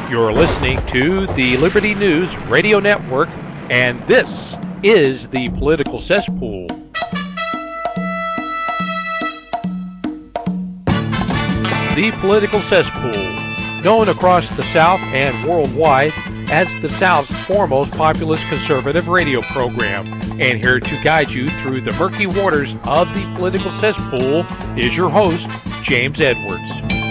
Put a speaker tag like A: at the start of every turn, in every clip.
A: You're listening to the Liberty News Radio Network, and this is the Political Cesspool. The Political Cesspool, known across the South and worldwide as the South's foremost populist conservative radio program. And here to guide you through the murky waters of the Political Cesspool is your host, James Edwards.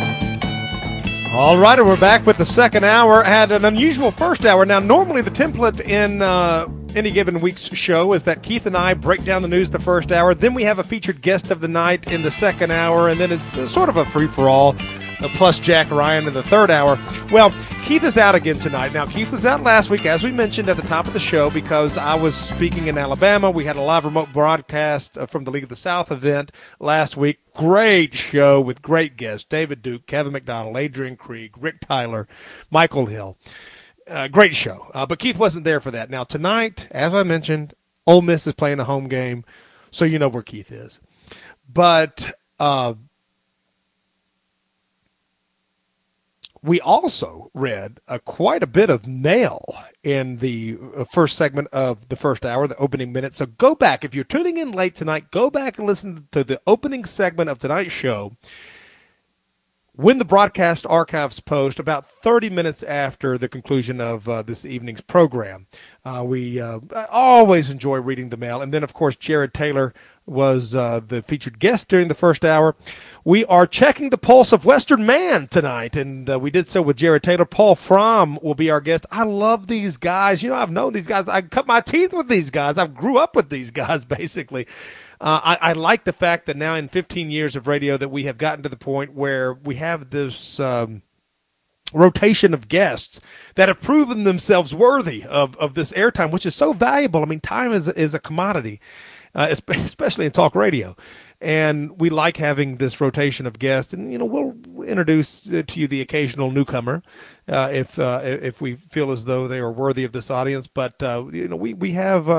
B: All right, and we're back with the second hour. Had an unusual first hour. Now, normally the template in any given week's show is that Keith and I break down the news the first hour. Then we have a featured guest of the night in the second hour, and then it's sort of a free-for-all, plus Jack Ryan in the third hour. Well, Keith is out again tonight. Now, Keith was out last week, as we mentioned at the top of the show, because I was speaking in Alabama. We had a live remote broadcast from the League of the South event last week. Great show with great guests, David Duke, Kevin McDonald, Adrian Krieg, Rick Tyler, Michael Hill. Great show. But Keith wasn't there for that. Now, tonight, as I mentioned, Ole Miss is playing a home game, so you know where Keith is. But we also read quite a bit of mail in the first segment of the first hour, the opening minute. So go back. If you're tuning in late tonight, go back and listen to the opening segment of tonight's show when the broadcast archives post about 30 minutes after the conclusion of this evening's program. We always enjoy reading the mail. And then, of course, Jared Taylor was the featured guest during the first hour. We are checking the pulse of Western man tonight, and we did so with Jared Taylor. Paul Fromm will be our guest. I love these guys. You know, I've known these guys. I cut my teeth with these guys. I grew up with these guys, basically. I like the fact that now in 15 years of radio that we have gotten to the point where we have this rotation of guests that have proven themselves worthy of this airtime, which is so valuable. I mean, time is a commodity, especially in talk radio. And we like having this rotation of guests. And, you know, we'll introduce to you the occasional newcomer if we feel as though they are worthy of this audience. But, you know, we have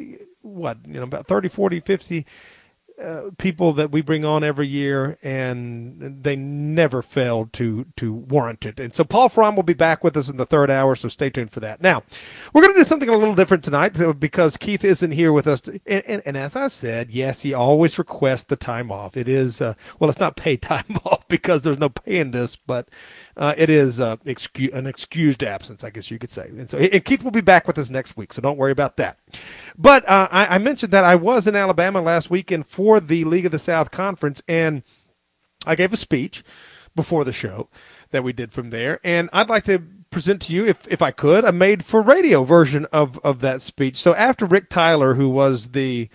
B: about 30, 40, 50 people that we bring on every year, and they never fail to warrant it. And so Paul Fromm will be back with us in the third hour, so stay tuned for that. Now, we're going to do something a little different tonight because Keith isn't here with us. And as I said, yes, he always requests the time off. It is, it's not paid time off because there's no pay in this, but it is an excused absence, I guess you could say. And so Keith will be back with us next week, so don't worry about that. But I mentioned that I was in Alabama last weekend for the League of the South Conference, and I gave a speech before the show that we did from there, and I'd like to present to you, if I could, a made-for-radio version of that speech. So after Rick Tyler, who was the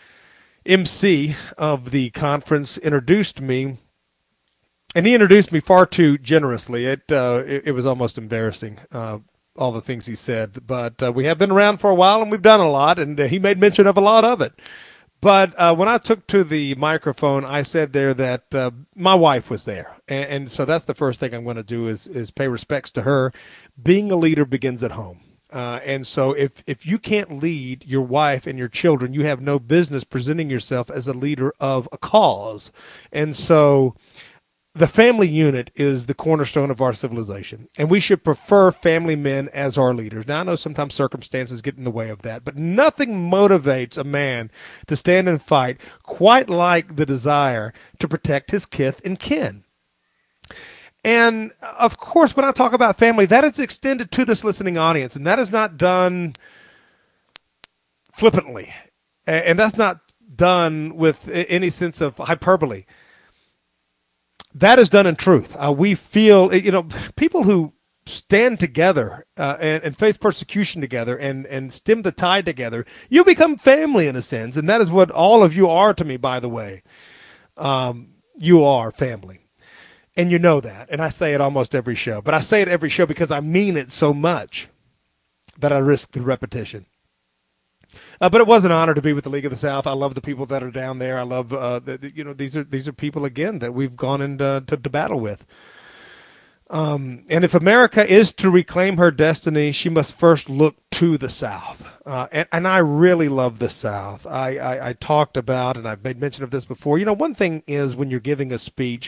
B: MC of the conference, introduced me, and he introduced me far too generously. It was almost embarrassing, all the things he said. But we have been around for a while, and we've done a lot, and he made mention of a lot of it. But when I took to the microphone, I said there that my wife was there. And so that's the first thing I'm going to do is pay respects to her. Being a leader begins at home. And so if you can't lead your wife and your children, you have no business presenting yourself as a leader of a cause. And so the family unit is the cornerstone of our civilization, and we should prefer family men as our leaders. Now, I know sometimes circumstances get in the way of that, but nothing motivates a man to stand and fight quite like the desire to protect his kith and kin. And, of course, when I talk about family, that is extended to this listening audience, and that is not done flippantly, and that's not done with any sense of hyperbole. That is done in truth. We feel, people who stand together and face persecution together and stem the tide together, you become family in a sense, and that is what all of you are to me, by the way. You are family, and you know that, and I say it almost every show, but I say it every show because I mean it so much that I risk the repetition. But it was an honor to be with the League of the South. I love the people that are down there. I love, these are people, again, that we've gone into to battle with. And if America is to reclaim her destiny, she must first look to the South. And I really love the South. I talked about, and I've made mention of this before, one thing is when you're giving a speech,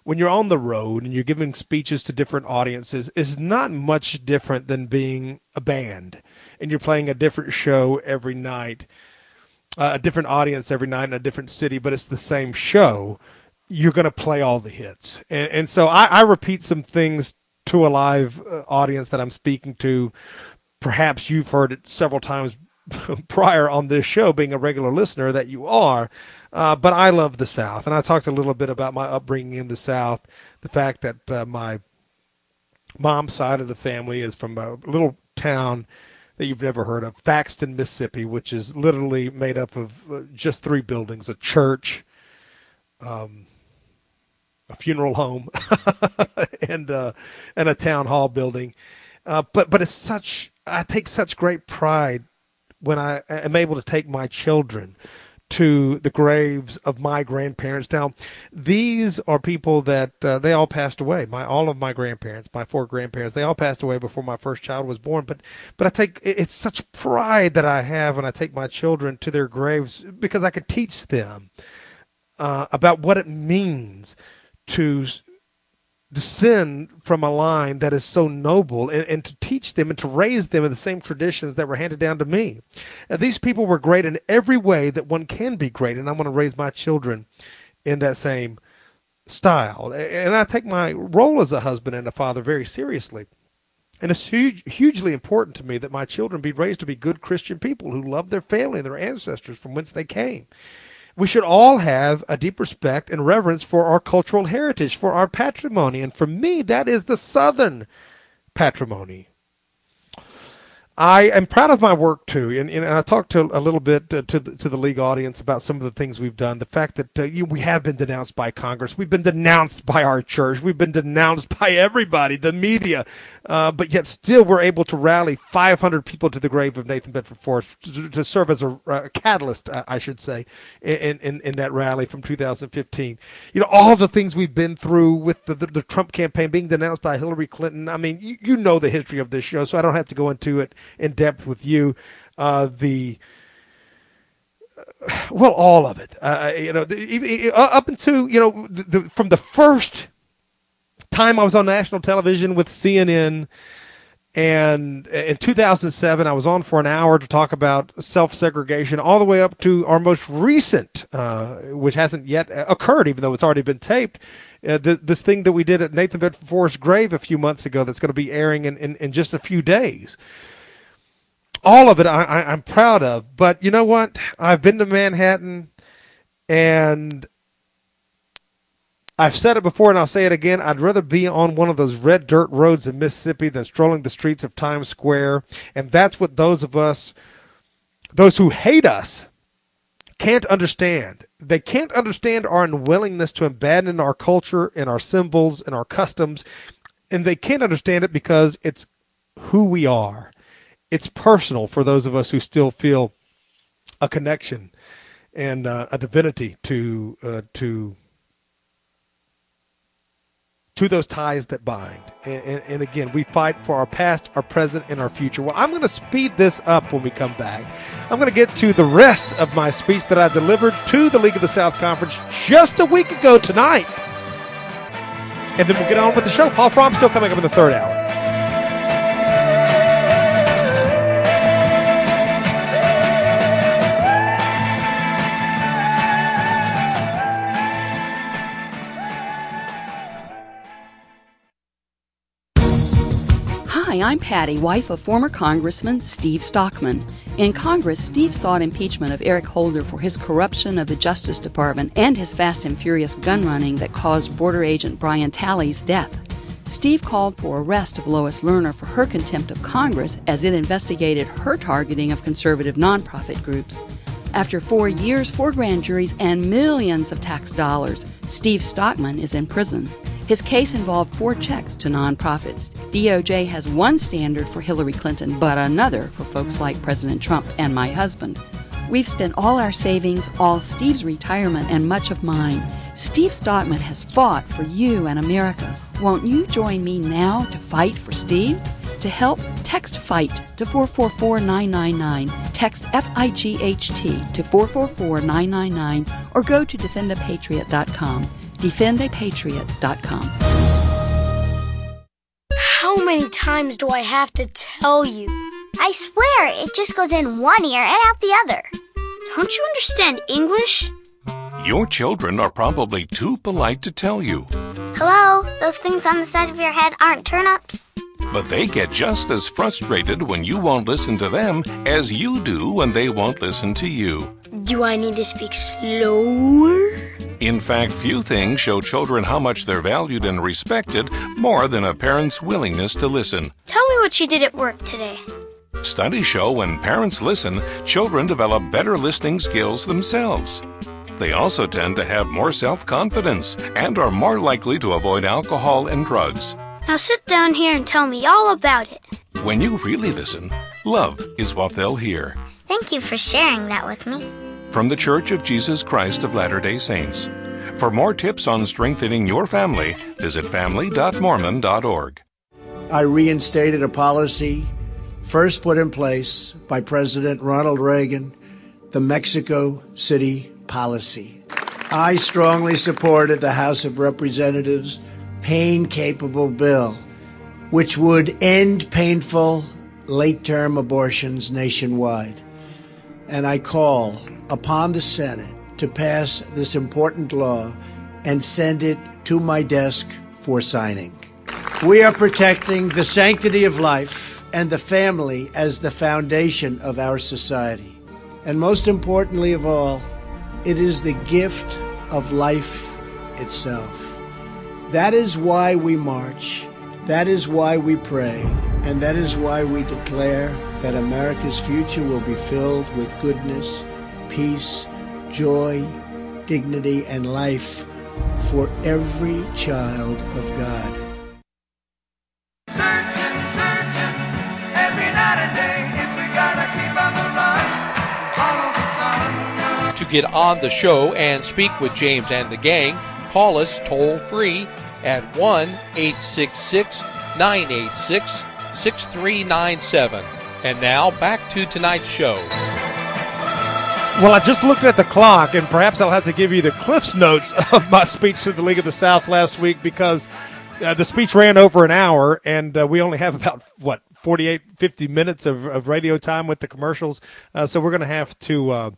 B: when you're on the road and you're giving speeches to different audiences is not much different than being a band and you're playing a different show every night, a different audience every night in a different city, but it's the same show. You're going to play all the hits. And so I repeat some things to a live audience that I'm speaking to. Perhaps you've heard it several times prior on this show, being a regular listener that you are. But I love the South. And I talked a little bit about my upbringing in the South, the fact that my mom's side of the family is from a little town that you've never heard of, Thaxton, Mississippi, which is literally made up of just 3 buildings, a church, a funeral home, and a town hall building. But it's such, I take such great pride when I am able to take my children to the graves of my grandparents. Now, these are people that they all passed away. All of my grandparents, my 4 grandparents, they all passed away before my first child was born. But I take, it's such pride that I have when I take my children to their graves, because I could teach them about what it means to descend from a line that is so noble, and to teach them and to raise them in the same traditions that were handed down to me. Now, these people were great in every way that one can be great, and I'm going to raise my children in that same style. And I take my role as a husband and a father very seriously. And it's hugely important to me that my children be raised to be good Christian people who love their family and their ancestors from whence they came. We should all have a deep respect and reverence for our cultural heritage, for our patrimony. And for me, that is the Southern patrimony. I am proud of my work, too. And I talked to a little bit to the league audience about some of the things we've done. The fact that we have been denounced by Congress. We've been denounced by our church. We've been denounced by everybody, the media. But yet still we're able to rally 500 people to the grave of Nathan Bedford Forrest to serve as a catalyst, I should say, in that rally from 2015. You know, all the things we've been through with the Trump campaign being denounced by Hillary Clinton. I mean, you know the history of this show, so I don't have to go into it in depth with you. All of it. Up until, from the first time I was on national television with CNN, and in 2007 I was on for an hour to talk about self-segregation, all the way up to our most recent, which hasn't yet occurred, even though it's already been taped, this thing that we did at Nathan Bedford Forrest's grave a few months ago that's going to be airing in just a few days. All of it I'm proud of. But you know what? I've been to Manhattan, and I've said it before and I'll say it again. I'd rather be on one of those red dirt roads in Mississippi than strolling the streets of Times Square. And that's what those who hate us, can't understand. They can't understand our unwillingness to abandon our culture and our symbols and our customs. And they can't understand it because it's who we are. It's personal for those of us who still feel a connection and a divinity to those ties that bind. And again, we fight for our past, our present, and our future. Well, I'm going to speed this up when we come back. I'm going to get to the rest of my speech that I delivered to the League of the South Conference just a week ago tonight. And then we'll get on with the show. Paul Fromm still coming up in the third hour.
C: Hi, I'm Patty, wife of former Congressman Steve Stockman. In Congress, Steve sought impeachment of Eric Holder for his corruption of the Justice Department and his fast and furious gun running that caused border agent Brian Talley's death. Steve called for arrest of Lois Lerner for her contempt of Congress as it investigated her targeting of conservative nonprofit groups. After 4 years, 4 grand juries, and millions of tax dollars, Steve Stockman is in prison. His case involved 4 checks to nonprofits. DOJ has one standard for Hillary Clinton, but another for folks like President Trump and my husband. We've spent all our savings, all Steve's retirement, and much of mine. Steve Stockman has fought for you and America. Won't you join me now to fight for Steve? To help, text FIGHT to 444-999. Text FIGHT to 444-999 or go to defendapatriot.com. defendapatriot.com.
D: How many times do I have to tell you?
E: I swear, it just goes in one ear and out the other.
D: Don't you understand English?
F: Your children are probably too polite to tell you.
E: Hello? Those things on the side of your head aren't turnips?
F: But they get just as frustrated when you won't listen to them as you do when they won't listen to you.
D: Do I need to speak slower?
F: In fact, few things show children how much they're valued and respected more than a parent's willingness to listen.
D: Tell me what you did at work today.
F: Studies show when parents listen, children develop better listening skills themselves. They also tend to have more self-confidence and are more likely to avoid alcohol and drugs.
D: Now sit down here and tell me all about it.
F: When you really listen, love is what they'll hear.
E: Thank you for sharing that with me.
F: From the Church of Jesus Christ of Latter-day Saints. For more tips on strengthening your family, visit family.mormon.org.
G: I reinstated a policy first put in place by President Ronald Reagan, the Mexico City policy. I strongly supported the House of Representatives' pain-capable bill, which would end painful late-term abortions nationwide. And I call upon the Senate to pass this important law and send it to my desk for signing. We are protecting the sanctity of life and the family as the foundation of our society. And most importantly of all, it is the gift of life itself. That is why we march, that is why we pray, and that is why we declare that America's future will be filled with goodness, peace, joy, dignity, and life for every child of God.
H: Searching, every night and day, if we gotta keep on the run, follow the sun.
A: To get on the show and speak with James and the gang, call us toll-free at 1-866-986-6397. And now, back to tonight's show.
B: Well, I just looked at the clock, and perhaps I'll have to give you the Cliff's Notes of my speech to the League of the South last week, because the speech ran over an hour, and we only have about, 50 minutes of radio time with the commercials. So we're going to have to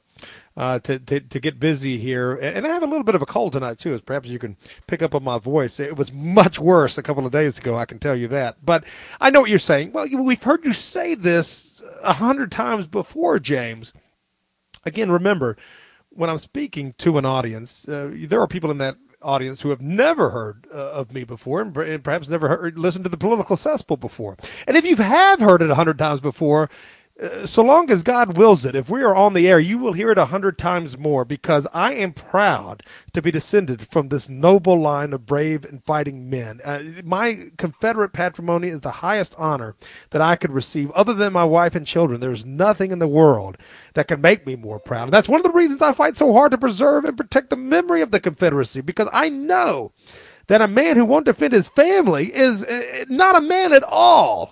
B: get busy here. And I have a little bit of a cold tonight, too, as perhaps you can pick up on my voice. It was much worse a couple of days ago, I can tell you that. But I know what you're saying. Well, we've heard you say this 100 times before, James. Again, remember, when I'm speaking to an audience, there are people in that audience who have never heard of me before, and perhaps never listened to the Political Cesspool before. And if you have heard it 100 times before, so long as God wills it, if we are on the air, you will hear it 100 times more, because I am proud to be descended from this noble line of brave and fighting men. My Confederate patrimony is the highest honor that I could receive. Other than my wife and children, there's nothing in the world that can make me more proud. And that's one of the reasons I fight so hard to preserve and protect the memory of the Confederacy, because I know that a man who won't defend his family is not a man at all.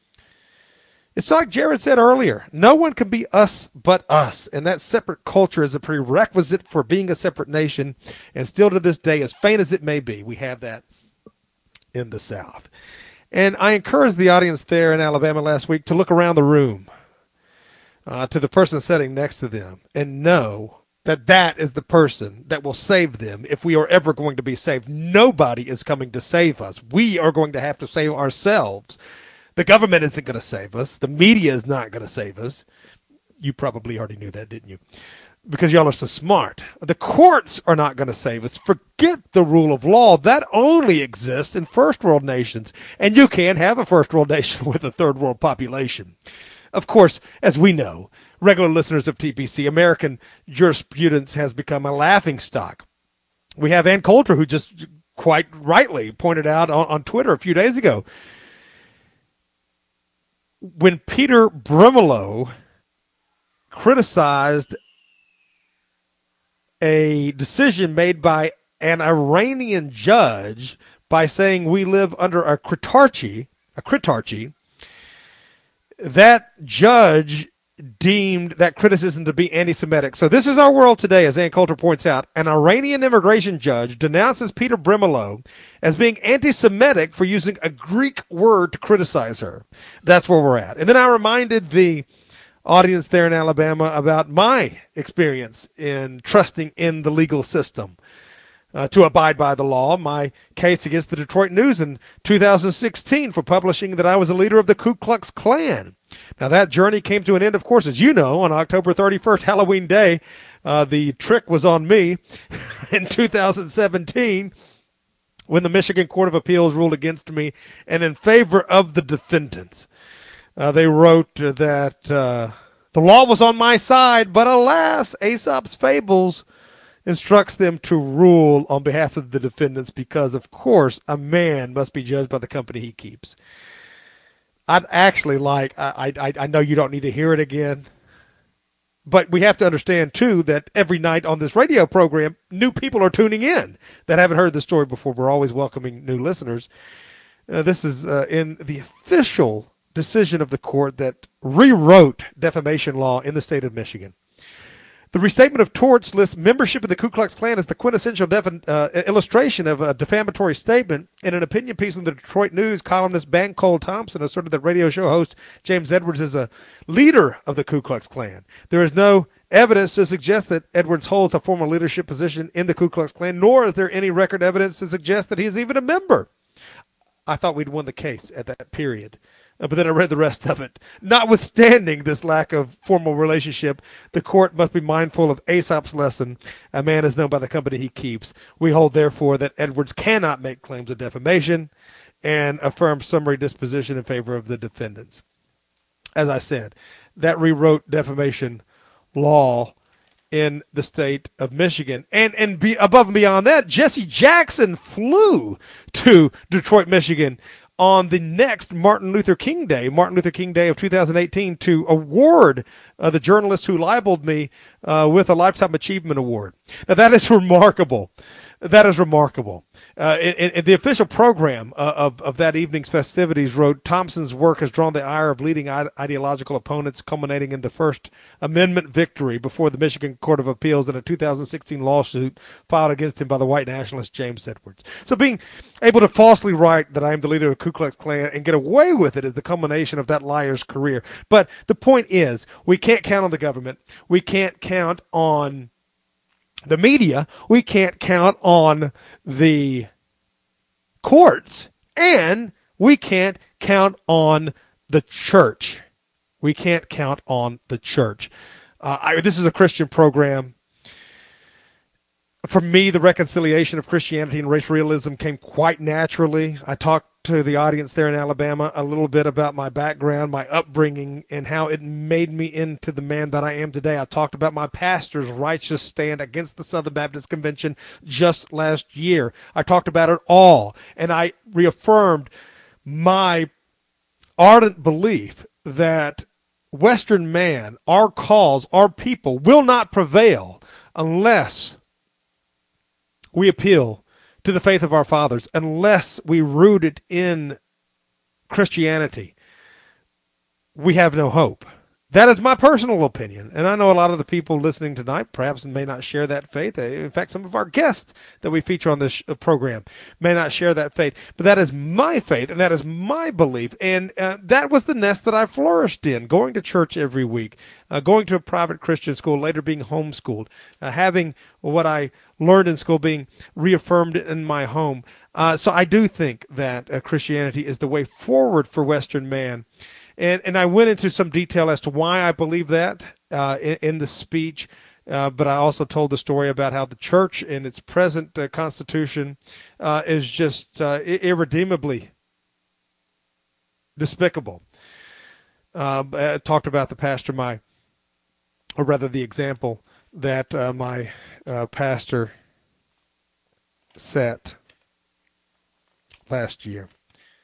B: It's like Jared said earlier, no one can be us but us, and that separate culture is a prerequisite for being a separate nation, and still to this day, as faint as it may be, we have that in the South. And I encouraged the audience there in Alabama last week to look around the room to the person sitting next to them and know that that is the person that will save them if we are ever going to be saved. Nobody is coming to save us. We are going to have to save ourselves. The government isn't going to save us. The media is not going to save us. You probably already knew that, didn't you? Because y'all are so smart. The courts are not going to save us. Forget the rule of law. That only exists in first world nations. And you can't have a first world nation with a third world population. Of course, as we know, regular listeners of TPC, American jurisprudence has become a laughingstock. We have Ann Coulter, who just quite rightly pointed out on Twitter a few days ago, when Peter Brimelow criticized a decision made by an Iranian judge by saying we live under a critarchy, that judge deemed that criticism to be anti-Semitic. So this is our world today, as Ann Coulter points out. An Iranian immigration judge denounces Peter Brimelow as being anti-Semitic for using a Greek word to criticize her. That's where we're at. And then I reminded the audience there in Alabama about my experience in trusting in the legal system to abide by the law. My case against the Detroit News in 2016 for publishing that I was a leader of the Ku Klux Klan. Now, that journey came to an end, of course, as you know, on October 31st, Halloween Day. The trick was on me in 2017 when the Michigan Court of Appeals ruled against me and in favor of the defendants. They wrote that the law was on my side, but alas, Aesop's Fables instructs them to rule on behalf of the defendants because, of course, a man must be judged by the company he keeps. I'd actually like, I know you don't need to hear it again, but we have to understand, too, that every night on this radio program, new people are tuning in that haven't heard the story before. We're always welcoming new listeners. This is in the official decision of the court that rewrote defamation law in the state of Michigan. The restatement of torts lists membership in the Ku Klux Klan as the quintessential illustration of a defamatory statement. In an opinion piece in the Detroit News, columnist Ben Cole Thompson asserted that radio show host James Edwards is a leader of the Ku Klux Klan. There is no evidence to suggest that Edwards holds a formal leadership position in the Ku Klux Klan, nor is there any record evidence to suggest that he is even a member. I thought we'd won the case at that period. But then I read the rest of it. Notwithstanding this lack of formal relationship, the court must be mindful of Aesop's lesson. A man is known by the company he keeps. We hold, therefore, that Edwards cannot make claims of defamation and affirm summary disposition in favor of the defendants. As I said, that rewrote defamation law in the state of Michigan. And above and beyond that, Jesse Jackson flew to Detroit, Michigan on the next Martin Luther King Day of 2018, to award the journalist who libeled me with a Lifetime Achievement Award. Now, that is remarkable. That is remarkable. In the official program of that evening's festivities wrote, Thompson's work has drawn the ire of leading ideological opponents, culminating in the First Amendment victory before the Michigan Court of Appeals in a 2016 lawsuit filed against him by the white nationalist James Edwards. So being able to falsely write that I am the leader of the Ku Klux Klan and get away with it is the culmination of that liar's career. But the point is, we can't count on the government. We can't count on the media. We can't count on the courts, and we can't count on the church. We can't count on the church. This is a Christian program. For me, the reconciliation of Christianity and race realism came quite naturally. I talked to the audience there in Alabama a little bit about my background, my upbringing, and how it made me into the man that I am today. I talked about my pastor's righteous stand against the Southern Baptist Convention just last year. I talked about it all, and I reaffirmed my ardent belief that Western man, our cause, our people, will not prevail unless we appeal to the faith of our fathers, unless we root it in Christianity. We have no hope. That is my personal opinion, and I know a lot of the people listening tonight perhaps may not share that faith. In fact, some of our guests that we feature on this program may not share that faith, but that is my faith, and that is my belief, and that was the nest that I flourished in, going to church every week, going to a private Christian school, later being homeschooled, having what I learned in school being reaffirmed in my home. So I do think that Christianity is the way forward for Western man. And I went into some detail as to why I believe that in the speech, but I also told the story about how the church in its present constitution is just irredeemably despicable. I talked about the example that my pastor set last year.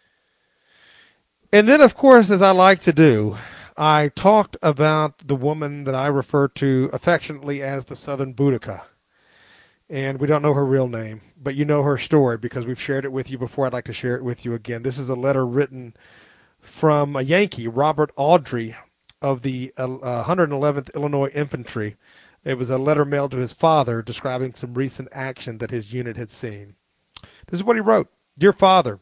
B: And then, of course, as I like to do, I talked about the woman that I refer to affectionately as the Southern Boudica. And we don't know her real name, but you know her story because we've shared it with you before. I'd like to share it with you again. This is a letter written from a Yankee, Robert Audrey, of the 111th Illinois Infantry. It was a letter mailed to his father describing some recent action that his unit had seen. This is what he wrote. Dear Father,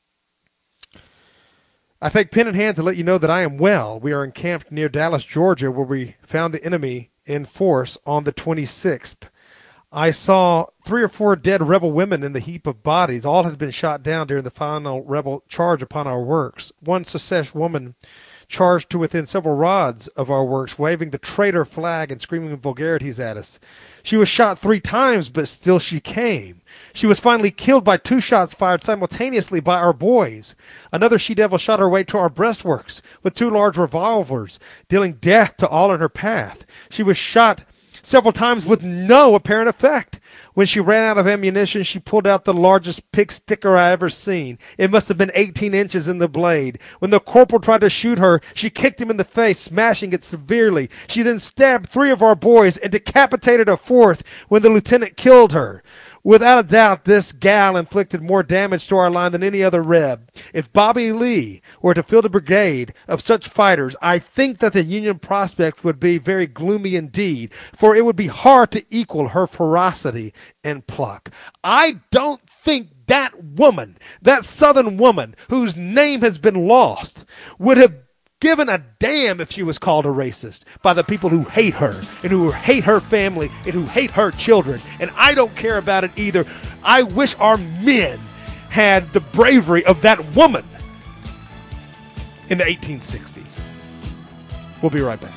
B: I take pen in hand to let you know that I am well. We are encamped near Dallas, Georgia, where we found the enemy in force on the 26th. I saw 3 or 4 dead rebel women in the heap of bodies. All had been shot down during the final rebel charge upon our works. One Secesh woman charged to within several rods of our works, waving the traitor flag and screaming vulgarities at us. She was shot 3 times, but still she came. She was finally killed by 2 shots fired simultaneously by our boys. Another she-devil shot her way to our breastworks with 2 large revolvers, dealing death to all in her path. She was shot several times with no apparent effect. When she ran out of ammunition, she pulled out the largest pig sticker I ever seen. It must have been 18 inches in the blade. When the corporal tried to shoot her, she kicked him in the face, smashing it severely. She then stabbed 3 of our boys and decapitated a 4th when the lieutenant killed her. Without a doubt, this gal inflicted more damage to our line than any other Reb. If Bobby Lee were to field a brigade of such fighters, I think that the Union prospect would be very gloomy indeed, for it would be hard to equal her ferocity and pluck. I don't think that woman, that Southern woman whose name has been lost, would have given a damn if she was called a racist by the people who hate her and who hate her family and who hate her children. And I don't care about it either. I wish our men had the bravery of that woman in the 1860s. We'll be right back.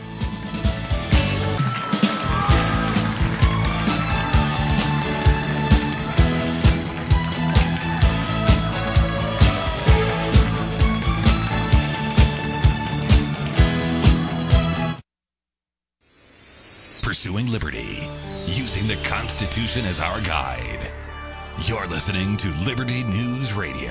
I: Pursuing liberty, using the Constitution as our guide. You're listening to Liberty News Radio.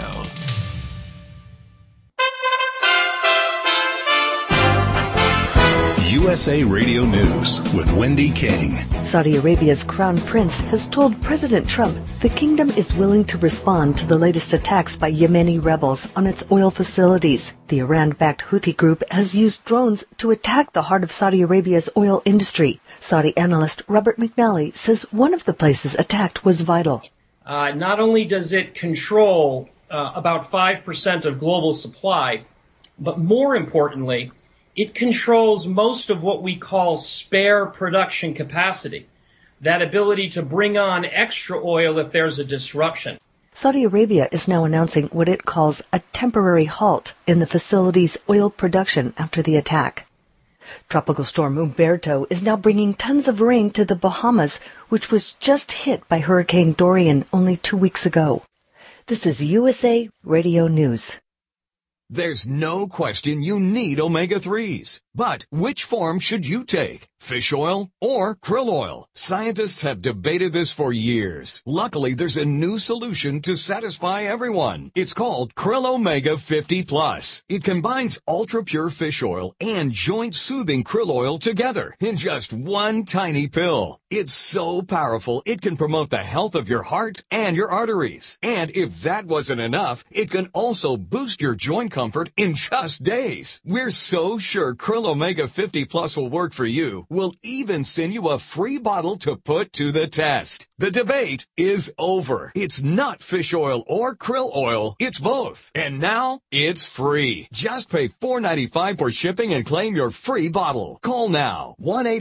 J: USA Radio News with Wendy King.
K: Saudi Arabia's crown prince has told President Trump the kingdom is willing to respond to the latest attacks by Yemeni rebels on its oil facilities. The Iran-backed Houthi group has used drones to attack the heart of Saudi Arabia's oil industry. Saudi analyst Robert McNally says one of the places attacked was vital.
L: Not only does it control about 5% of global supply, but more importantly, it controls most of what we call spare production capacity, that ability to bring on extra oil if there's a disruption.
K: Saudi Arabia is now announcing what it calls a temporary halt in the facility's oil production after the attack. Tropical storm Umberto is now bringing tons of rain to the Bahamas, which was just hit by Hurricane Dorian only 2 weeks ago. This is USA Radio News.
M: There's no question you need omega-3s. But which form should you take? Fish oil or krill oil? Scientists have debated this for years. Luckily, there's a new solution to satisfy everyone. It's called Krill Omega 50 Plus. It combines ultra-pure fish oil and joint-soothing krill oil together in just one tiny pill. It's so powerful, it can promote the health of your heart and your arteries. And if that wasn't enough, it can also boost your joint comfort in just days. We're so sure Krill Omega 50 Plus will work for you. We'll even send you a free bottle to put to the test. The debate is over. It's not fish oil or krill oil. It's both. And now it's free. Just pay $4.95 for shipping and claim your free bottle. Call now.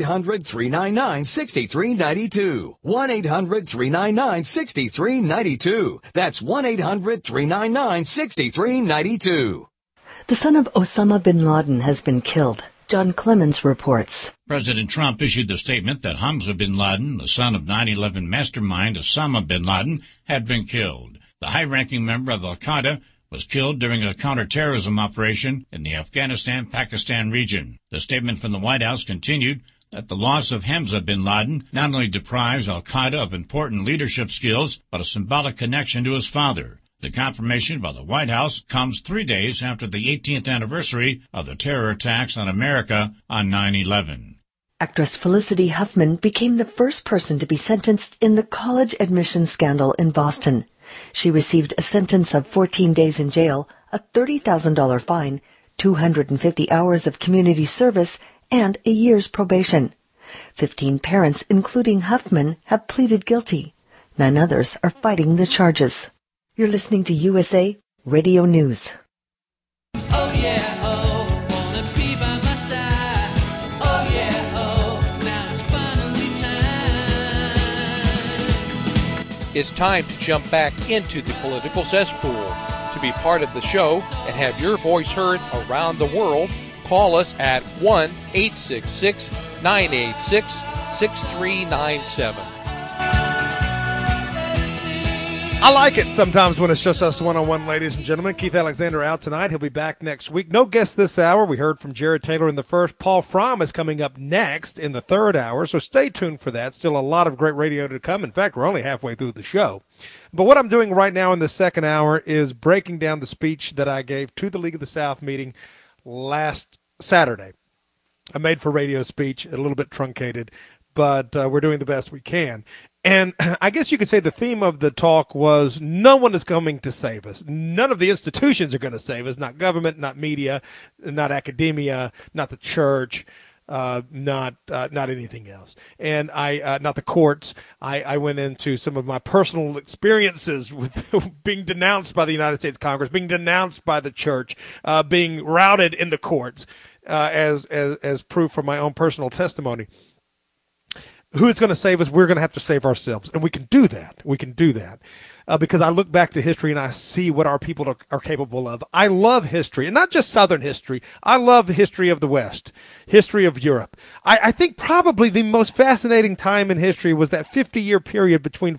M: 1-800-399-6392. 1-800-399-6392. That's 1-800-399-6392.
K: The son of Osama bin Laden has been killed. John Clemens reports.
N: President Trump issued the statement that Hamza bin Laden, the son of 9/11 mastermind Osama bin Laden, had been killed. The high-ranking member of al-Qaeda was killed during a counterterrorism operation in the Afghanistan-Pakistan region. The statement from the White House continued that the loss of Hamza bin Laden not only deprives al-Qaeda of important leadership skills, but a symbolic connection to his father. The confirmation by the White House comes 3 days after the 18th anniversary of the terror attacks on America on 9/11.
K: Actress Felicity Huffman became the first person to be sentenced in the college admissions scandal in Boston. She received a sentence of 14 days in jail, a $30,000 fine, 250 hours of community service, and a year's probation. 15 parents, including Huffman, have pleaded guilty. 9 others are fighting the charges. You're listening to USA Radio News.
H: Oh yeah, oh, wanna be by my side. Oh yeah, oh, now it's finally time.
A: It's time to jump back into the political cesspool. To be part of the show and have your voice heard around the world, call us at 1-866-986-6397.
B: I like it sometimes when it's just us one-on-one, ladies and gentlemen. Keith Alexander out tonight. He'll be back next week. No guests this hour. We heard from Jared Taylor in the first. Paul Fromm is coming up next in the third hour, so stay tuned for that. Still a lot of great radio to come. In fact, we're only halfway through the show. But what I'm doing right now in the second hour is breaking down the speech that I gave to the League of the South meeting last Saturday. A made-for-radio speech, a little bit truncated, but we're doing the best we can. And I guess you could say the theme of the talk was no one is coming to save us. None of the institutions are going to save us, not government, not media, not academia, not the church, not anything else. And not the courts. I went into some of my personal experiences with being denounced by the United States Congress, being denounced by the church, being routed in the courts, as proof from my own personal testimony. Who is going to save us? We're going to have to save ourselves. And we can do that. We can do that. Because I look back to history and I see what our people are capable of. I love history, and not just Southern history. I love the history of the West, history of Europe. I think probably the most fascinating time in history was that 50-year period between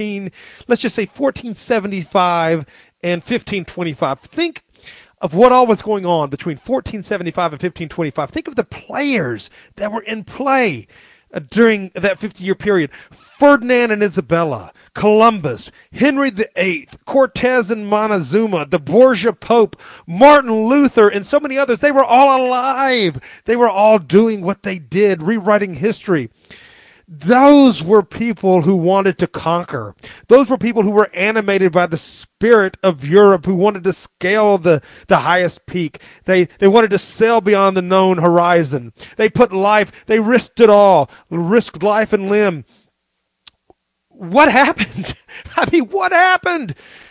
B: 1475 and 1525. Think of what all was going on between 1475 and 1525. Think of the players that were in play during that 50-year period. Ferdinand and Isabella, Columbus, Henry VIII, Cortez and Montezuma, the Borgia Pope, Martin Luther, and so many others. They were all alive. They were all doing what they did, rewriting history. Those were people who wanted to conquer. Those were people who were animated by the spirit of Europe, who wanted to scale the highest peak. They wanted to sail beyond the known horizon. They risked it all, risked life and limb. What happened? I mean, what happened?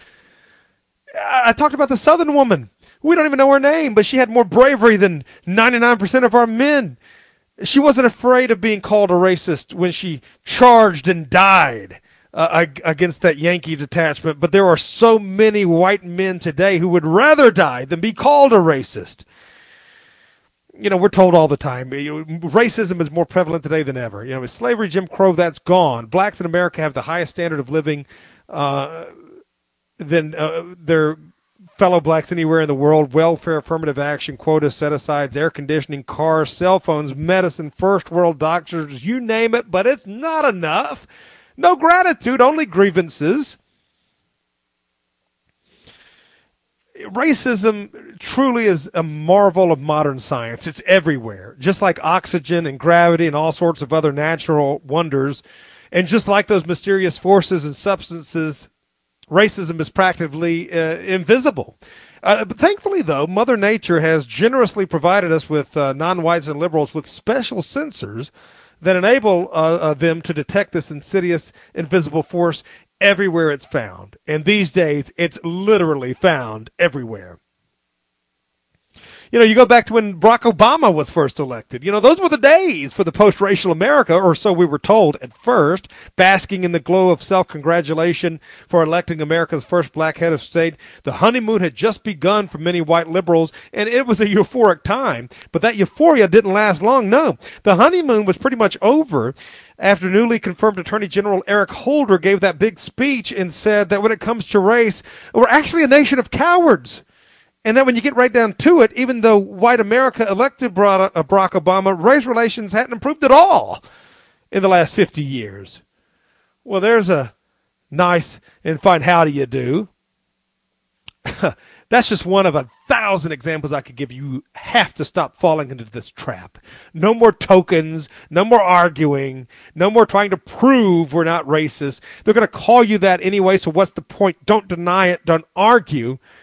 B: I talked about the Southern woman. We don't even know her name, but she had more bravery than 99% of our men. She wasn't afraid of being called a racist when she charged and died against that Yankee detachment. But there are so many white men today who would rather die than be called a racist. You know, we're told all the time, racism is more prevalent today than ever. You know, with slavery, Jim Crow, that's gone. Blacks in America have the highest standard of living than their fellow blacks anywhere in the world. Welfare, affirmative action, quotas, set-asides, air conditioning, cars, cell phones, medicine, first world doctors, you name it, but it's not enough. No gratitude, only grievances. Racism truly is a marvel of modern science. It's everywhere, just like oxygen and gravity and all sorts of other natural wonders. And just like those mysterious forces and substances, racism is practically invisible. But thankfully, though, Mother Nature has generously provided us with non-whites and liberals with special sensors that enable them to detect this insidious, invisible force everywhere it's found. And these days, it's literally found everywhere. You know, you go back to when Barack Obama was first elected. You know, those were the days for the post-racial America, or so we were told at first, basking in the glow of self-congratulation for electing America's first black head of state. The honeymoon had just begun for many white liberals, and it was a euphoric time. But that euphoria didn't last long, no. The honeymoon was pretty much over after newly confirmed Attorney General Eric Holder gave that big speech and said that when it comes to race, we're actually a nation of cowards. And then when you get right down to it, even though white America elected Barack Obama, race relations hadn't improved at all in the last 50 years. Well, there's a nice and fine how do you do. That's just one of 1,000 examples I could give you. You have to stop falling into this trap. No more tokens, no more arguing, no more trying to prove we're not racist. They're going to call you that anyway, so what's the point? Don't deny it, don't argue.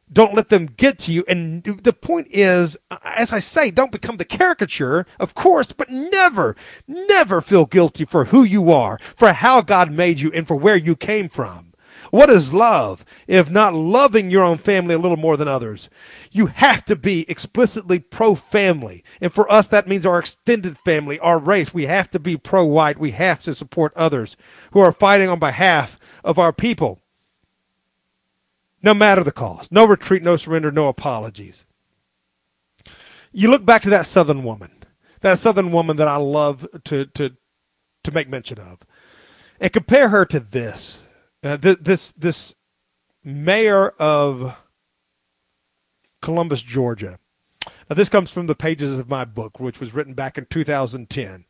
B: Don't let them get to you. And the point is, as I say, don't become the caricature, of course, but never, never feel guilty for who you are, for how God made you, and for where you came from. What is love if not loving your own family a little more than others? You have to be explicitly pro-family. And for us, that means our extended family, our race. We have to be pro-white. We have to support others who are fighting on behalf of our people. No matter the cost. No retreat, no surrender, no apologies. You look back to that Southern woman that I love to make mention of, and compare her to this. This mayor of Columbus, Georgia. Now, this comes from the pages of my book, which was written back in 2010.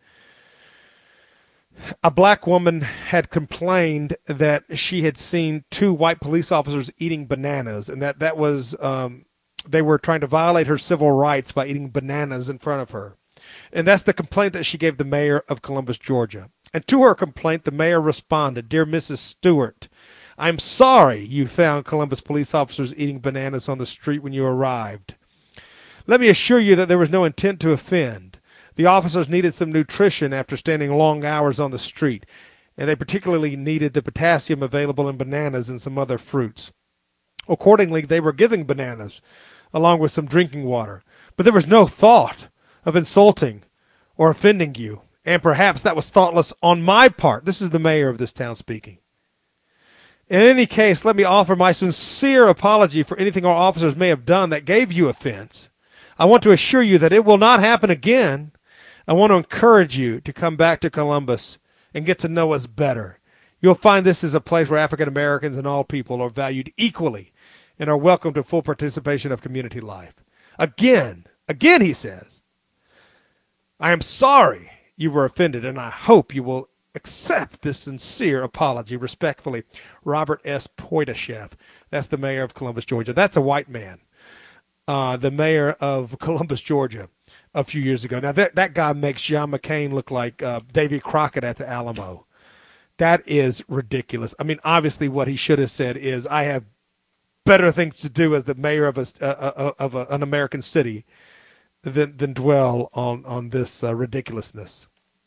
B: A black woman had complained that she had seen 2 white police officers eating bananas, and that was they were trying to violate her civil rights by eating bananas in front of her. And that's the complaint that she gave the mayor of Columbus, Georgia. And to her complaint, the mayor responded, "Dear Mrs. Stewart, I'm sorry you found Columbus police officers eating bananas on the street when you arrived. Let me assure you that there was no intent to offend. The officers needed some nutrition after standing long hours on the street, and they particularly needed the potassium available in bananas and some other fruits. Accordingly, they were giving bananas, along with some drinking water. But there was no thought of insulting or offending you, and perhaps that was thoughtless on my part." This is the mayor of this town speaking. "In any case, let me offer my sincere apology for anything our officers may have done that gave you offense. I want to assure you that it will not happen again. I want to encourage you to come back to Columbus and get to know us better. You'll find this is a place where African Americans and all people are valued equally and are welcome to full participation of community life." Again, he says, "I am sorry you were offended, and I hope you will accept this sincere apology. Respectfully, Robert S. Poitashev." That's the mayor of Columbus, Georgia. That's a white man. The mayor of Columbus, Georgia, a few years ago. Now, that guy makes John McCain look like Davy Crockett at the Alamo. That is ridiculous. I mean, obviously what he should have said is, "I have better things to do as the mayor of an American city than dwell on this ridiculousness."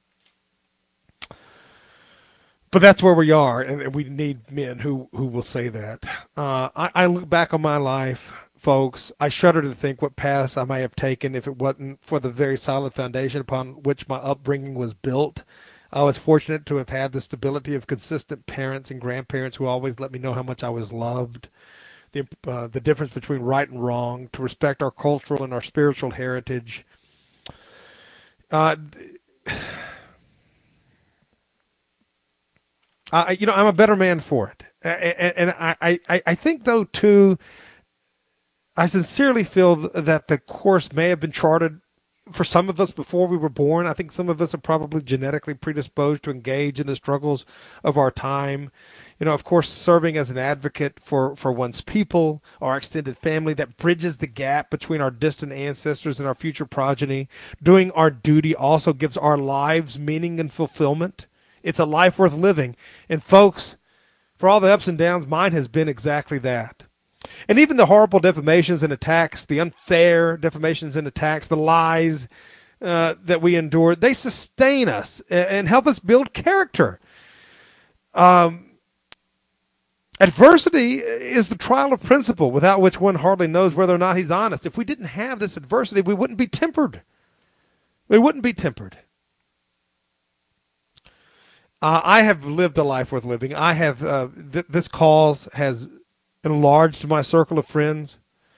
B: But that's where we are, and we need men who will say that. I look back on my life, folks. I shudder to think what paths I may have taken if it wasn't for the very solid foundation upon which my upbringing was built. I was fortunate to have had the stability of consistent parents and grandparents who always let me know how much I was loved, the difference between right and wrong, to respect our cultural and our spiritual heritage. I'm a better man for it. And I think, though, too, I sincerely feel that the course may have been charted for some of us before we were born. I think some of us are probably genetically predisposed to engage in the struggles of our time. Of course, serving as an advocate for one's people, our extended family, that bridges the gap between our distant ancestors and our future progeny. Doing our duty also gives our lives meaning and fulfillment. It's a life worth living. And folks, for all the ups and downs, mine has been exactly that. And even the horrible defamations and attacks, the unfair defamations and attacks, the lies that we endure, they sustain us and help us build character. Adversity is the trial of principle, without which one hardly knows whether or not he's honest. If we didn't have this adversity, we wouldn't be tempered. We wouldn't be tempered. I have lived a life worth living. I have. This cause has enlarged my circle of friends.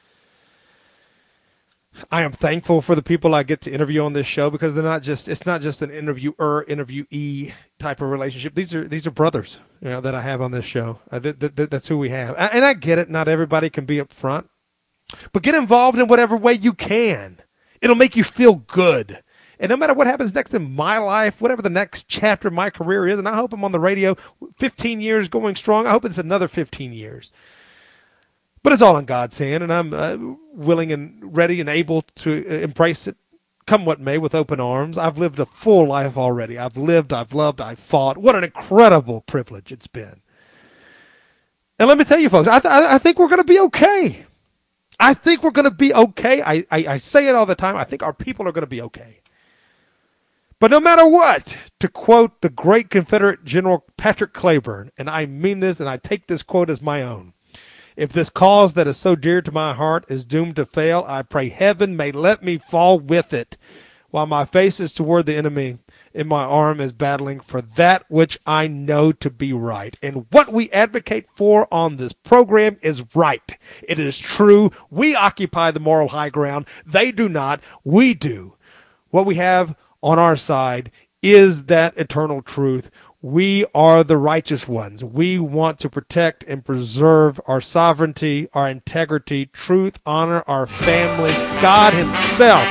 B: I am thankful for the people I get to interview on this show, because it's not just an interviewee type of relationship. These are brothers, that I have on this show. That's who we have. And I get it. Not everybody can be up front, but get involved in whatever way you can. It'll make you feel good. And no matter what happens next in my life, whatever the next chapter of my career is, and I hope I'm on the radio 15 years going strong. I hope it's another 15 years. But it's all in God's hand, and I'm willing and ready and able to embrace it, come what may, with open arms. I've lived a full life already. I've lived, I've loved, I've fought. What an incredible privilege it's been. And let me tell you, folks, I think we're going to be okay. I think we're going to be okay. I say it all the time. I think our people are going to be okay. But no matter what, to quote the great Confederate General Patrick Cleburne, and I mean this and I take this quote as my own, if this cause that is so dear to my heart is doomed to fail, I pray heaven may let me fall with it, while my face is toward the enemy and my arm is battling for that which I know to be right. And what we advocate for on this program is right. It is true. We occupy the moral high ground. They do not. We do. What we have on our side is that eternal truth. We are the righteous ones. We want to protect and preserve our sovereignty, our integrity, truth, honor, our family, God himself.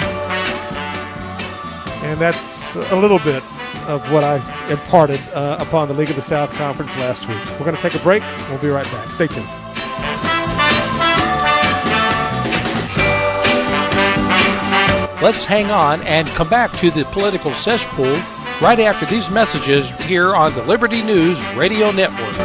B: And that's a little bit of what I imparted upon the League of the South Conference last week. We're going to take a break. We'll be right back. Stay tuned.
A: Let's hang on and come back to the political cesspool right after these messages here on the Liberty News Radio Network.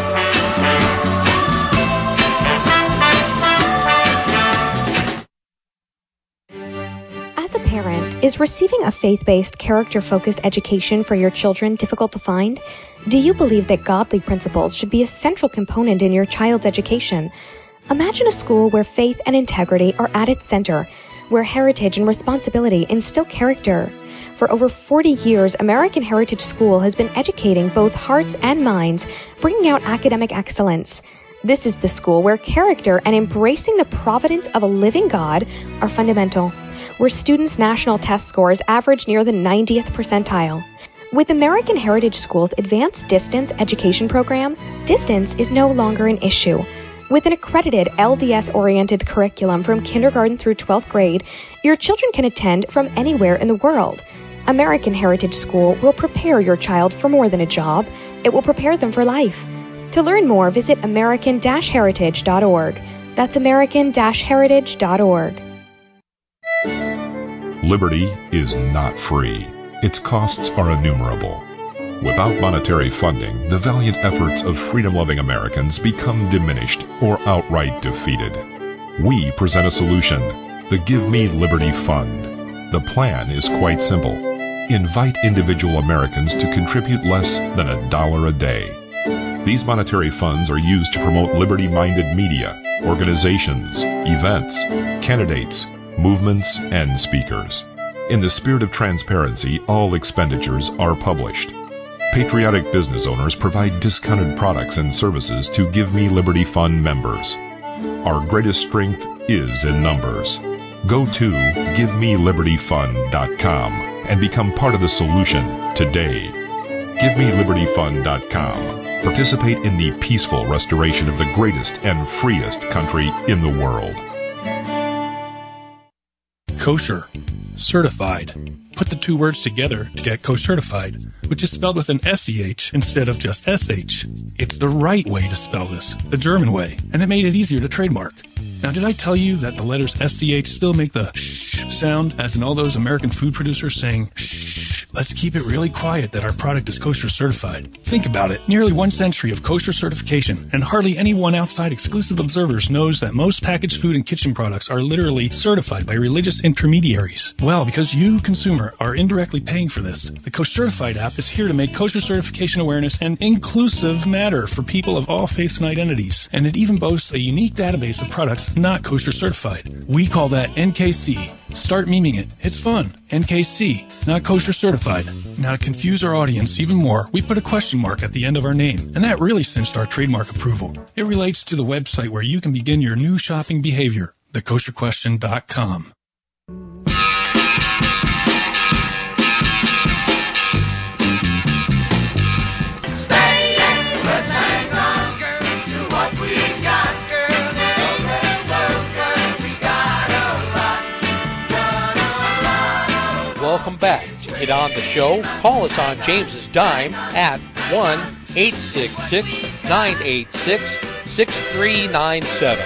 O: As a parent, is receiving a faith-based, character-focused education for your children difficult to find? Do you believe that godly principles should be a central component in your child's education? Imagine a school where faith and integrity are at its center, where heritage and responsibility instill character. For over 40 years, American Heritage School has been educating both hearts and minds, bringing out academic excellence. This is the school where character and embracing the providence of a living God are fundamental, where students' national test scores average near the 90th percentile. With American Heritage School's Advanced Distance Education Program, distance is no longer an issue. With an accredited LDS-oriented curriculum from kindergarten through 12th grade, your children can attend from anywhere in the world. American Heritage School will prepare your child for more than a job. It will prepare them for life. To learn more, visit american-heritage.org. That's american-heritage.org.
P: Liberty is not free. Its costs are innumerable. Without monetary funding, the valiant efforts of freedom-loving Americans become diminished or outright defeated. We present a solution, the Give Me Liberty Fund. The plan is quite simple. Invite individual Americans to contribute less than $1 a day. These monetary funds are used to promote liberty-minded media, organizations, events, candidates, movements, and speakers. In the spirit of transparency, all expenditures are published. Patriotic business owners provide discounted products and services to Give Me Liberty Fund members. Our greatest strength is in numbers. Go to GiveMeLibertyFund.com and become part of the solution today. GiveMeLibertyFund.com. Participate in the peaceful restoration of the greatest and freest country in the world.
Q: Kosher. Certified. Put the two words together to get co-certified, which is spelled with an SEH instead of just SH. It's the right way to spell this, the German way, and it made it easier to trademark. Now, did I tell you that the letters SCH still make the shh sound, as in all those American food producers saying, shh, let's keep it really quiet that our product is kosher certified. Think about it. Nearly 1 century of kosher certification, and hardly anyone outside exclusive observers knows that most packaged food and kitchen products are literally certified by religious intermediaries. Well, because you, consumer, are indirectly paying for this, the Kosher-Certified app is here to make kosher certification awareness an inclusive matter for people of all faiths and identities. And it even boasts a unique database of products not kosher certified. We call that NKC. Start memeing it. It's fun. NKC, not kosher certified. Now, to confuse our audience even more, we put a question mark at the end of our name, and that really cinched our trademark approval. It relates to the website where you can begin your new shopping behavior, thekosherquestion.com.
A: Welcome back. To get on the show, call us on James's Dime at 1-866-986-6397.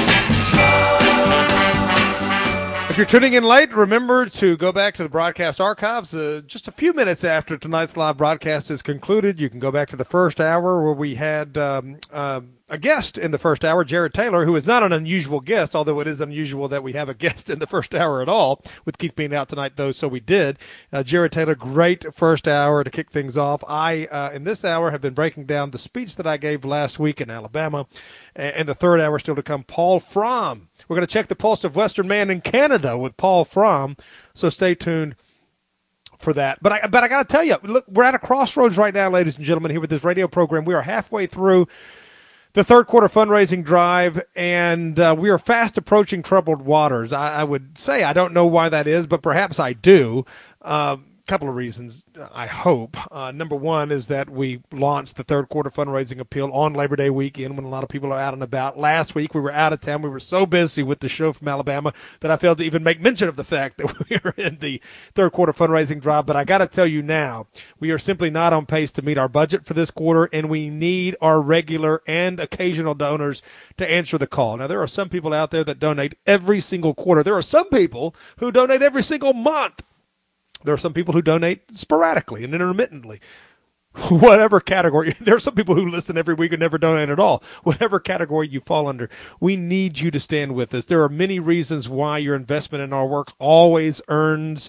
B: If you're tuning in late, remember to go back to the broadcast archives. Just a few minutes after tonight's live broadcast is concluded, you can go back to the first hour where we had a guest in the first hour, Jared Taylor, who is not an unusual guest, although it is unusual that we have a guest in the first hour at all, with Keith being out tonight, though, so we did. Jared Taylor, great first hour to kick things off. I, in this hour, have been breaking down the speech that I gave last week in Alabama, and the third hour still to come, Paul Fromm. We're going to check the pulse of Western man in Canada with Paul Fromm, so stay tuned for that. But I got to tell you, look, we're at a crossroads right now, ladies and gentlemen, here with this radio program. We are halfway through the third quarter fundraising drive, and we are fast approaching troubled waters. I would say I don't know why that is, but perhaps I do. Couple of reasons, I hope. Number one is that we launched the third quarter fundraising appeal on Labor Day weekend when a lot of people are out and about. Last week we were out of town. We were so busy with the show from Alabama that I failed to even make mention of the fact that we were in the third quarter fundraising drive. But I got to tell you now, we are simply not on pace to meet our budget for this quarter, and we need our regular and occasional donors to answer the call. Now, there are some people out there that donate every single quarter. There are some people who donate every single month. There are some people who donate sporadically and intermittently. Whatever category. There are some people who listen every week and never donate at all. Whatever category you fall under, we need you to stand with us. There are many reasons why your investment in our work always earns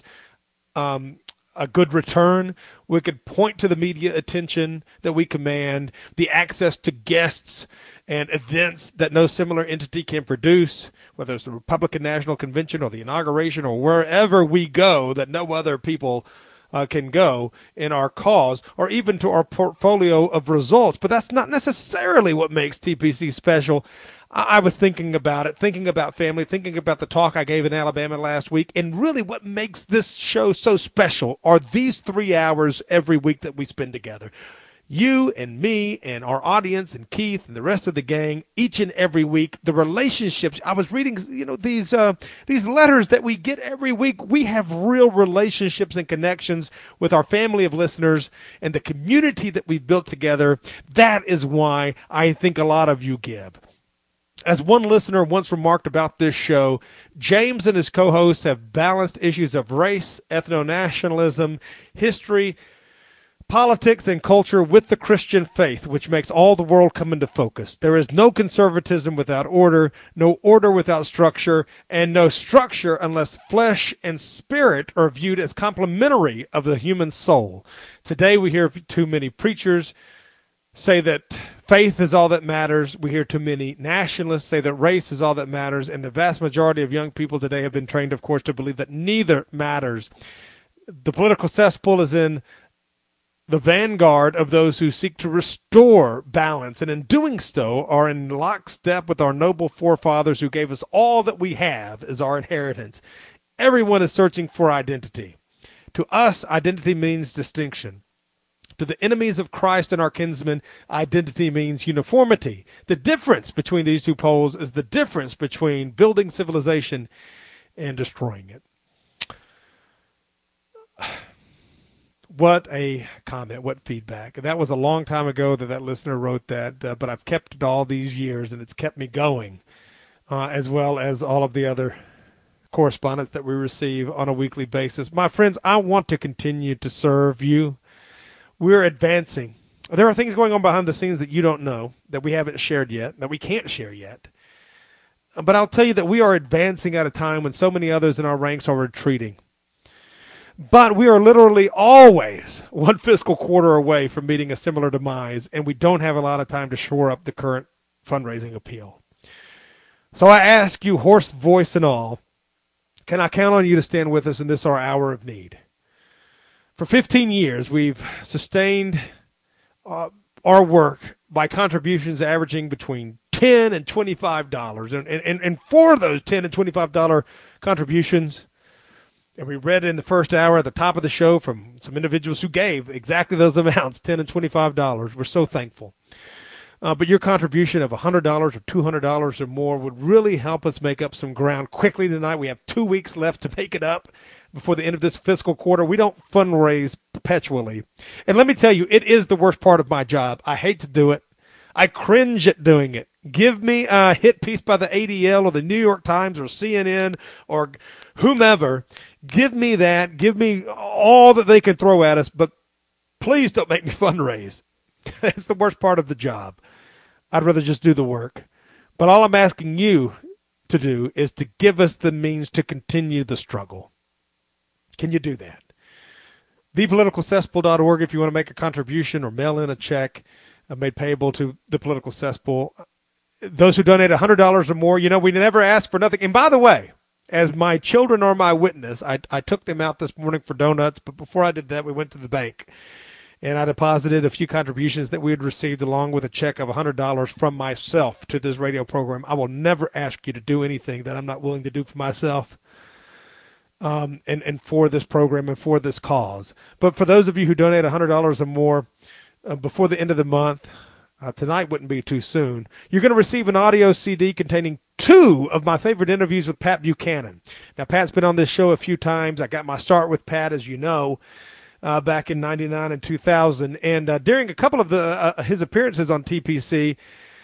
B: a good return. We could point to the media attention that we command, the access to guests and events that no similar entity can produce, whether it's the Republican National Convention or the inauguration or wherever we go that no other people can go in our cause, or even to our portfolio of results. But that's not necessarily what makes TPC special. I was thinking about it, thinking about family, thinking about the talk I gave in Alabama last week, and really what makes this show so special are these 3 hours every week that we spend together. You and me and our audience and Keith and the rest of the gang, each and every week, the relationships. I was reading, these letters that we get every week. We have real relationships and connections with our family of listeners and the community that we've built together. That is why I think a lot of you give. As one listener once remarked about this show, James and his co-hosts have balanced issues of race, ethno-nationalism, history, politics, and culture with the Christian faith, which makes all the world come into focus. There is no conservatism without order, no order without structure, and no structure unless flesh and spirit are viewed as complementary of the human soul. Today we hear too many preachers say that faith is all that matters. We hear too many nationalists say that race is all that matters, and the vast majority of young people today have been trained, of course, to believe that neither matters. The political cesspool is in the vanguard of those who seek to restore balance, and in doing so are in lockstep with our noble forefathers who gave us all that we have as our inheritance. Everyone is searching for identity. To us, identity means distinction. To the enemies of Christ and our kinsmen, identity means uniformity. The difference between these two poles is the difference between building civilization and destroying it. What a comment, what feedback. That was a long time ago that listener wrote that, but I've kept it all these years, and it's kept me going, as well as all of the other correspondence that we receive on a weekly basis. My friends, I want to continue to serve you. We're advancing. There are things going on behind the scenes that you don't know, that we haven't shared yet, that we can't share yet. But I'll tell you that we are advancing at a time when so many others in our ranks are retreating. But we are literally always one fiscal quarter away from meeting a similar demise, and we don't have a lot of time to shore up the current fundraising appeal. So I ask you, hoarse voice and all, can I count on you to stand with us in this our hour of need? For 15 years, we've sustained our work by contributions averaging between $10 and $25. And for those $10 and $25 contributions, and we read in the first hour at the top of the show from some individuals who gave exactly those amounts, $10 and $25. We're so thankful. But your contribution of $100 or $200 or more would really help us make up some ground quickly tonight. We have 2 weeks left to make it up before the end of this fiscal quarter. We don't fundraise perpetually. And let me tell you, it is the worst part of my job. I hate to do it. I cringe at doing it. Give me a hit piece by the ADL or the New York Times or CNN or whomever. Give me that. Give me all that they can throw at us, but please don't make me fundraise. It's the worst part of the job. I'd rather just do the work. But all I'm asking you to do is to give us the means to continue the struggle. Can you do that? ThePoliticalCesspool.org if you want to make a contribution or mail in a check made payable to The Political Cesspool. Those who donate $100 or more, we never ask for nothing. And by the way, as my children are my witness, I took them out this morning for donuts, but before I did that, we went to the bank. And I deposited a few contributions that we had received along with a check of $100 from myself to this radio program. I will never ask you to do anything that I'm not willing to do for myself and for this program and for this cause. But for those of you who donate $100 or more before the end of the month, tonight wouldn't be too soon, you're going to receive an audio CD containing 2 of my favorite interviews with Pat Buchanan. Now, Pat's been on this show a few times. I got my start with Pat, as you know, back in 99 and 2000. And during a couple of his appearances on TPC,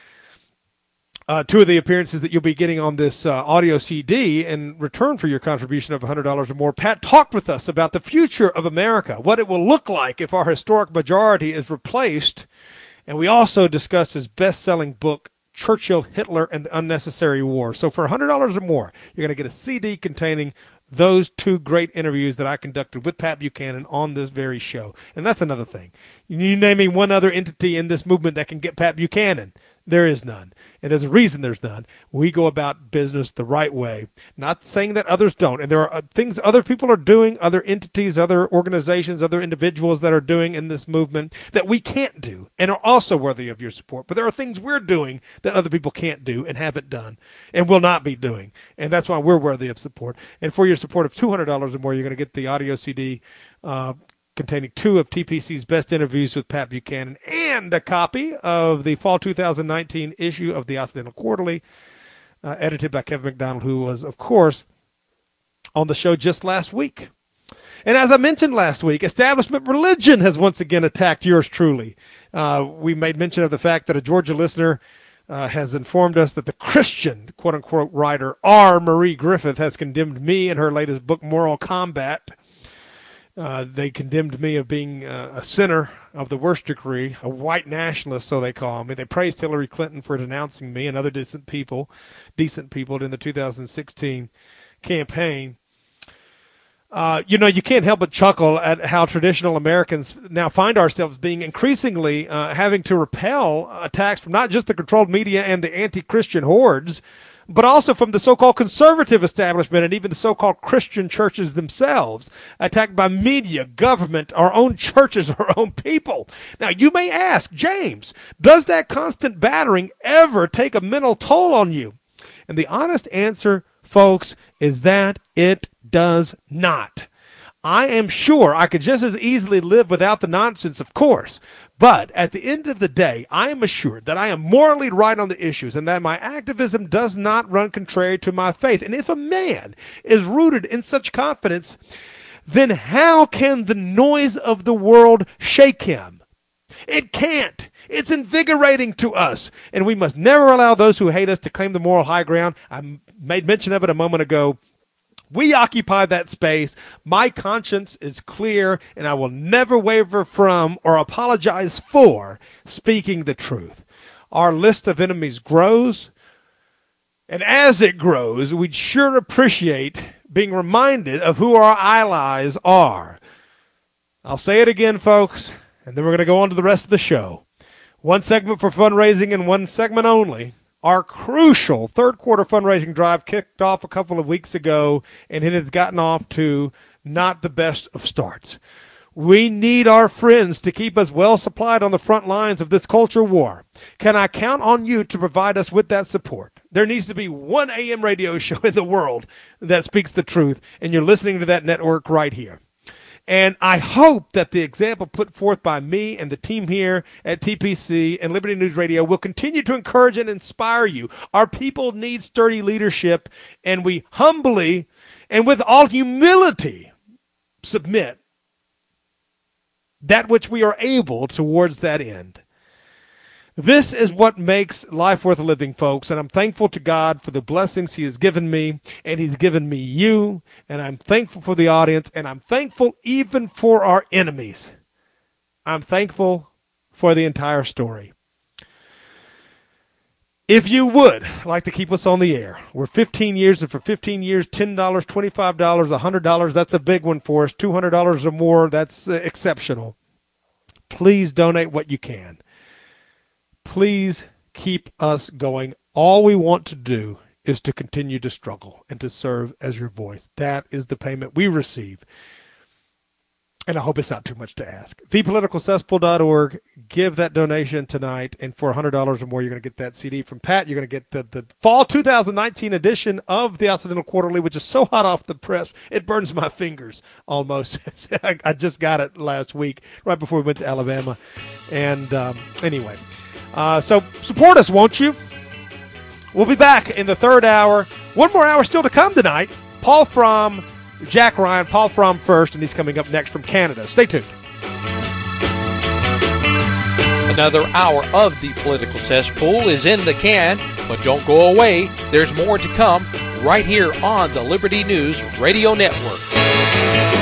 B: 2 of the appearances that you'll be getting on this audio CD in return for your contribution of $100 or more, Pat talked with us about the future of America, what it will look like if our historic majority is replaced. And we also discussed his best-selling book, Churchill, Hitler, and the Unnecessary War. So for $100 or more, you're going to get a CD containing those 2 great interviews that I conducted with Pat Buchanan on this very show. And that's another thing. You name me one other entity in this movement that can get Pat Buchanan. There is none. And there's a reason there's none. We go about business the right way. Not saying that others don't. And there are things other people are doing, other entities, other organizations, other individuals that are doing in this movement that we can't do and are also worthy of your support. But there are things we're doing that other people can't do and haven't done and will not be doing. And that's why we're worthy of support. And for your support of $200 or more, you're going to get the audio CD containing 2 of TPC's best interviews with Pat Buchanan and a copy of the fall 2019 issue of the Occidental Quarterly, edited by Kevin McDonald, who was, of course, on the show just last week. And as I mentioned last week, establishment religion has once again attacked yours truly. We made mention of the fact that a Georgia listener has informed us that the Christian, quote-unquote, writer R. Marie Griffith has condemned me in her latest book, Moral Combat. They condemned me of being a sinner of the worst degree, a white nationalist, so they call me. They praised Hillary Clinton for denouncing me and other decent people in the 2016 campaign. You can't help but chuckle at how traditional Americans now find ourselves being increasingly having to repel attacks from not just the controlled media and the anti-Christian hordes, but also from the so-called conservative establishment and even the so-called Christian churches themselves, attacked by media, government, our own churches, our own people. Now, you may ask, James, does that constant battering ever take a mental toll on you? And the honest answer, folks, is that it does not. I am sure I could just as easily live without the nonsense, of course. But at the end of the day, I am assured that I am morally right on the issues and that my activism does not run contrary to my faith. And if a man is rooted in such confidence, then how can the noise of the world shake him? It can't. It's invigorating to us. And we must never allow those who hate us to claim the moral high ground. I made mention of it a moment ago. We occupy that space. My conscience is clear, and I will never waver from or apologize for speaking the truth. Our list of enemies grows, and as it grows, we'd sure appreciate being reminded of who our allies are. I'll say it again, folks, and then we're going to go on to the rest of the show. One segment for fundraising and one segment only. Our crucial third quarter fundraising drive kicked off a couple of weeks ago, and it has gotten off to not the best of starts. We need our friends to keep us well supplied on the front lines of this culture war. Can I count on you to provide us with that support? There needs to be one AM radio show in the world that speaks the truth, and you're listening to that network right here. And I hope that the example put forth by me and the team here at TPC and Liberty News Radio will continue to encourage and inspire you. Our people need sturdy leadership, and we humbly and with all humility submit that which we are able towards that end. This is what makes life worth living, folks, and I'm thankful to God for the blessings he has given me, and he's given me you, and I'm thankful for the audience, and I'm thankful even for our enemies. I'm thankful for the entire story. If you would like to keep us on the air, we're 15 years, and for 15 years, $10, $25, $100, that's a big one for us. $200 or more, that's exceptional. Please donate what you can. Please keep us going. All we want to do is to continue to struggle and to serve as your voice. That is the payment we receive. And I hope it's not too much to ask. ThePoliticalCesspool.org. Give that donation tonight. And for $100 or more, you're going to get that CD from Pat. You're going to get the fall 2019 edition of the Occidental Quarterly, which is so hot off the press, it burns my fingers almost. I just got it last week, right before we went to Alabama. And anyway, so support us, won't you? We'll be back in the third hour. One more hour still to come tonight. Paul Fromm, Jack Ryan, Paul Fromm first, and he's coming up next from Canada. Stay tuned.
A: Another hour of the Political Cesspool is in the can, but don't go away. There's more to come right here on the Liberty News Radio Network.